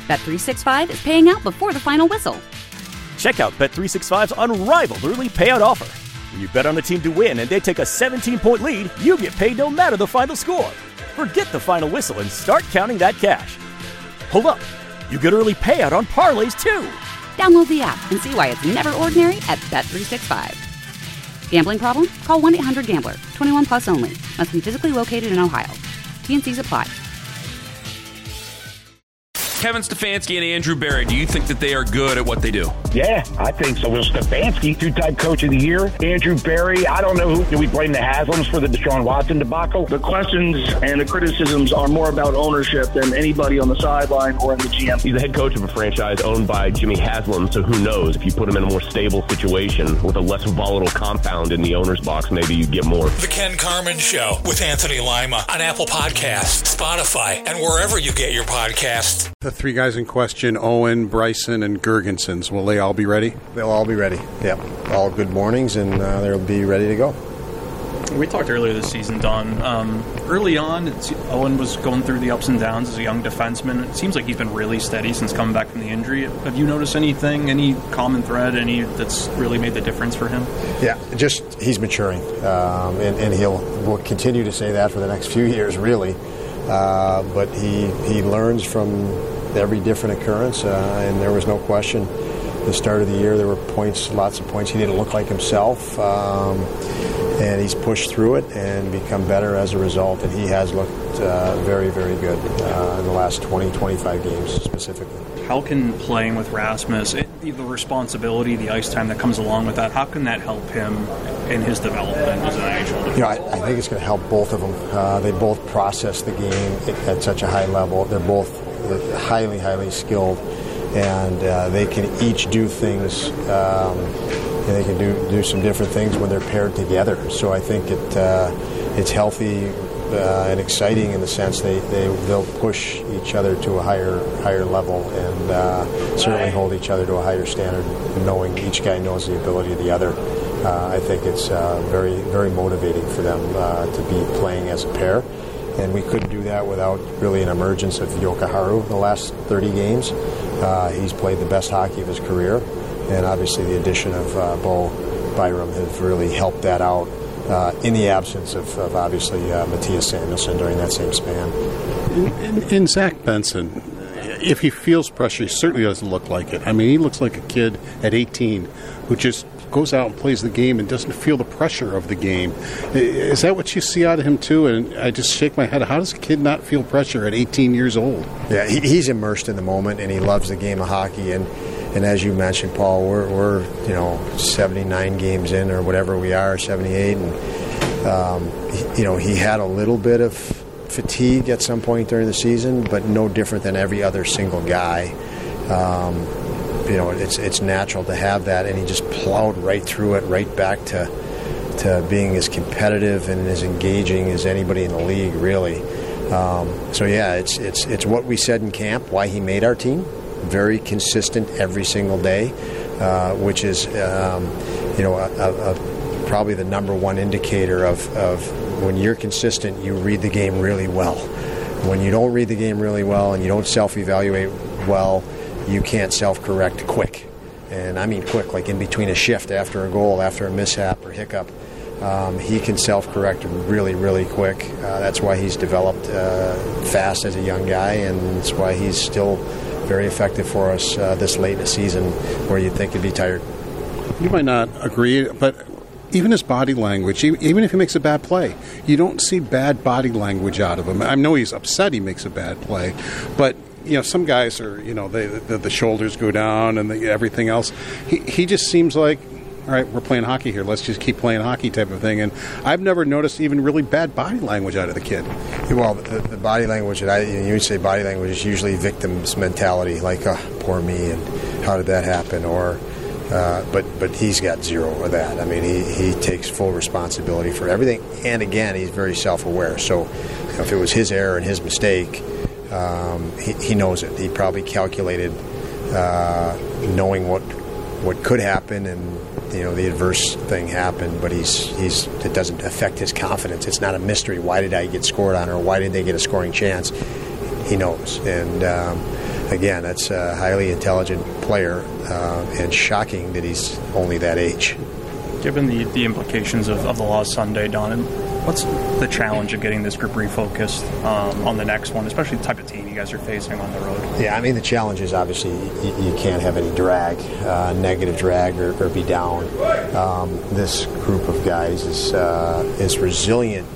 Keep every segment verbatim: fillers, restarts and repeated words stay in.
Bet three sixty-five is paying out before the final whistle. Check out Bet three sixty-five's unrivaled early payout offer. When you bet on a team to win and they take a seventeen-point lead, you get paid no matter the final score. Forget the final whistle and start counting that cash. Hold up. You get early payout on parlays, too. Download the app and see why it's never ordinary at Bet three sixty-five. Gambling problem? Call one eight hundred gambler. twenty-one plus only. Must be physically located in Ohio. T N Cs apply. Kevin Stefanski and Andrew Berry, do you think that they are good at what they do? Yeah, I think so. Well, Stefanski, two-time coach of the year. Andrew Berry, I don't know who. Do we blame the Haslams for the Deshaun Watson debacle? The questions and the criticisms are more about ownership than anybody on the sideline or in the G M. He's the head coach of a franchise owned by Jimmy Haslam, so who knows? If you put him in a more stable situation with a less volatile compound in the owner's box, maybe you get more. The Ken Carman Show with Anthony Lima on Apple Podcasts, Spotify, and wherever you get your podcasts. The three guys in question, Owen, Bryson, and Girgensons, will they all be ready? They'll all be ready, yeah. All good mornings, and uh, they'll be ready to go. We talked earlier this season, Don. Um, early on, it's, Owen was going through the ups and downs as a young defenseman. It seems like he's been really steady since coming back from the injury. Have you noticed anything, any common thread, any that's really made the difference for him? Yeah, just he's maturing, um, and, and he'll will continue to say that for the next few years, really. Uh, but he he learns from every different occurrence, uh, and there was no question. The start of the year, there were points, lots of points. He didn't look like himself, um, and he's pushed through it and become better as a result. And he has looked uh, very, very good uh, in the last twenty, twenty-five games specifically. How can playing with Rasmus, it, the responsibility, the ice time that comes along with that, how can that help him in his development as an N H L defenseman? You know, I, I think it's going to help both of them. Uh, they both process the game at, at such a high level. They're both highly, highly skilled, and uh, they can each do things. Um, and they can do do some different things when they're paired together. So I think it uh, it's healthy uh, and exciting in the sense they they they'll push each other to a higher higher level and uh, certainly hold each other to a higher standard, knowing each guy knows the ability of the other. Uh, I think it's uh, very very motivating for them uh, to be playing as a pair. And we couldn't do that without really an emergence of Joka Haru the last thirty games. Uh, he's played the best hockey of his career, and obviously the addition of uh, Bo Byram has really helped that out uh, in the absence of, of obviously uh, Matthias Samuelsson during that same span. In, in, in Zach Benson, if he feels pressure, he certainly doesn't look like it. I mean, he looks like a kid at eighteen who just goes out and plays the game and doesn't feel the pressure of the game. Is that what you see out of him too? And I just shake my head. How does a kid not feel pressure at eighteen years old? Yeah, he, he's immersed in the moment, and he loves the game of hockey. And, and as you mentioned, Paul, we're, we're you know seventy-nine games in or whatever we are, seventy-eight, and um, he, you know he had a little bit of fatigue at some point during the season, but no different than every other single guy. Um, You know, it's it's natural to have that, and he just plowed right through it, right back to to being as competitive and as engaging as anybody in the league, really. Um, so yeah, it's it's it's what we said in camp. Why he made our team, very consistent every single day, uh, which is um, you know a, a, a, probably the number one indicator of of when you're consistent, you read the game really well. When you don't read the game really well and you don't self-evaluate well, you can't self-correct quick. And I mean quick, like in between a shift after a goal, after a mishap or hiccup. Um, he can self-correct really, really quick. Uh, that's why he's developed uh, fast as a young guy, and that's why he's still very effective for us uh, this late in the season where you'd think he'd be tired. You might not agree, but even his body language, even if he makes a bad play, you don't see bad body language out of him. I know he's upset he makes a bad play, but you know, some guys are, you know, they, the, the shoulders go down and the, everything else. He he just seems like, all right, we're playing hockey here. Let's just keep playing hockey type of thing. And I've never noticed even really bad body language out of the kid. Well, the, the body language that I, you would say body language is usually victim's mentality, like, oh, poor me, and how did that happen? Or, uh, but but he's got zero of that. I mean, he, he takes full responsibility for everything. And again, he's very self-aware. So you know, if it was his error and his mistake, Um, he, he knows it. He probably calculated uh, knowing what what could happen, and you know the adverse thing happened. But he's he's it doesn't affect his confidence. It's not a mystery. Why did I get scored on, or why did they get a scoring chance? He knows, and um, again, that's a highly intelligent player, uh, and shocking that he's only that age. Given the, the implications of, of the loss Sunday, Don, what's the challenge of getting this group refocused um, on the next one, especially the type of team you guys are facing on the road? Yeah, I mean, the challenge is obviously you, you can't have any drag, uh, negative drag, or, or be down. Um, this group of guys is uh, is resilient,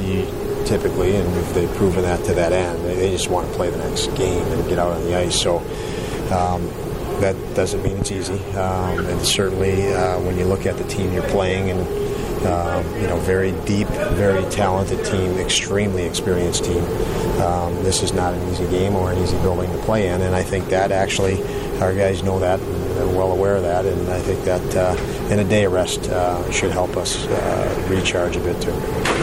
typically, and they've proven that to that end. They, they just want to play the next game and get out on the ice. So um, that doesn't mean it's easy. Um, and certainly, uh, when you look at the team you're playing, and Um, you know, very deep, very talented team, extremely experienced team. Um, this is not an easy game or an easy building to play in, and I think that actually our guys know that and they're well aware of that, and I think that uh, in a day of rest uh, should help us uh, recharge a bit too.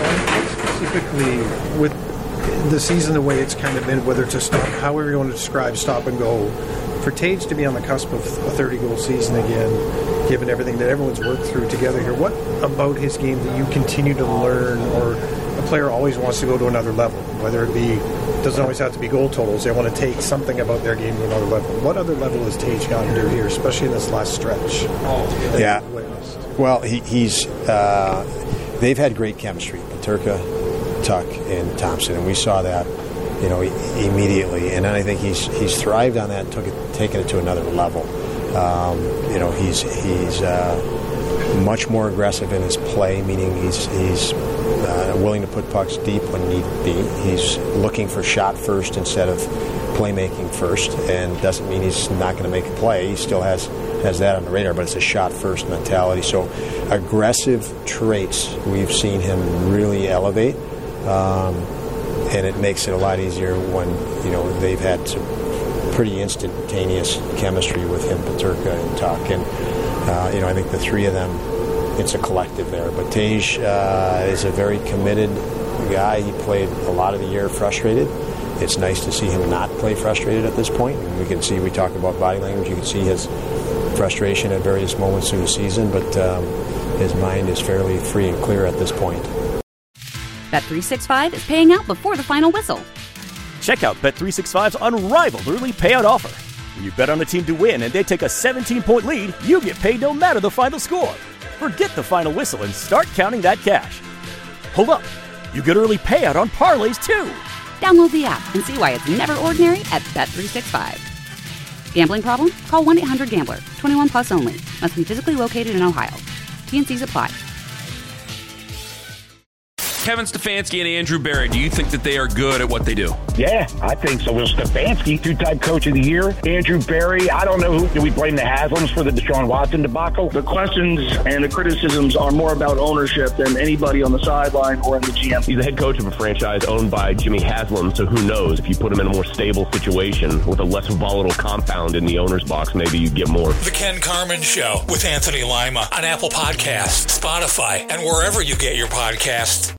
Specifically, with the season the way it's kind of been, whether it's a stop, however you want to describe stop and go, for Tage to be on the cusp of a thirty-goal season again, given everything that everyone's worked through together here, what about his game that you continue to learn, or a player always wants to go to another level, whether it be, doesn't always have to be goal totals, they want to take something about their game to another level. What other level has Tage gone to here, especially in this last stretch? Yeah, well, he, he's, uh, they've had great chemistry, Peterka, Tuch, and Thompson, and we saw that, you know, immediately, and then I think he's he's thrived on that and took it, taken it to another level. Um, you know, he's he's uh, much more aggressive in his play, meaning he's he's uh, willing to put pucks deep when need be. He's looking for shot first instead of playmaking first, and doesn't mean he's not going to make a play. He still has has that on the radar, but it's a shot first mentality. So aggressive traits we've seen him really elevate. Um, And it makes it a lot easier when, you know, they've had some pretty instantaneous chemistry with him, Peterka and Tuch. And, uh, you know, I think the three of them, it's a collective there. But Tage uh, is a very committed guy. He played a lot of the year frustrated. It's nice to see him not play frustrated at this point. And we can see, we talk about body language, you can see his frustration at various moments through the season. But um, his mind is fairly free and clear at this point. Bet three sixty-five is paying out before the final whistle. Check out Bet three sixty-five's unrivaled early payout offer. When you bet on a team to win and they take a seventeen-point lead, you get paid no matter the final score. Forget the final whistle and start counting that cash. Hold up, you get early payout on parlays too. Download the app and see why it's never ordinary at Bet three sixty-five. Gambling problem? Call one eight hundred gambler. twenty-one plus only. Must be physically located in Ohio. T N Cs apply. Kevin Stefanski and Andrew Barry, do you think that they are good at what they do? Yeah, I think so. Will Stefanski, two-time coach of the year. Andrew Barry, I don't know who. Do we blame the Haslams for the Deshaun Watson debacle? The questions and the criticisms are more about ownership than anybody on the sideline or in the G M. He's the head coach of a franchise owned by Jimmy Haslam, so who knows? If you put him in a more stable situation with a less volatile compound in the owner's box, maybe you'd get more. The Ken Carman Show with Anthony Lima on Apple Podcasts, Spotify, and wherever you get your podcasts.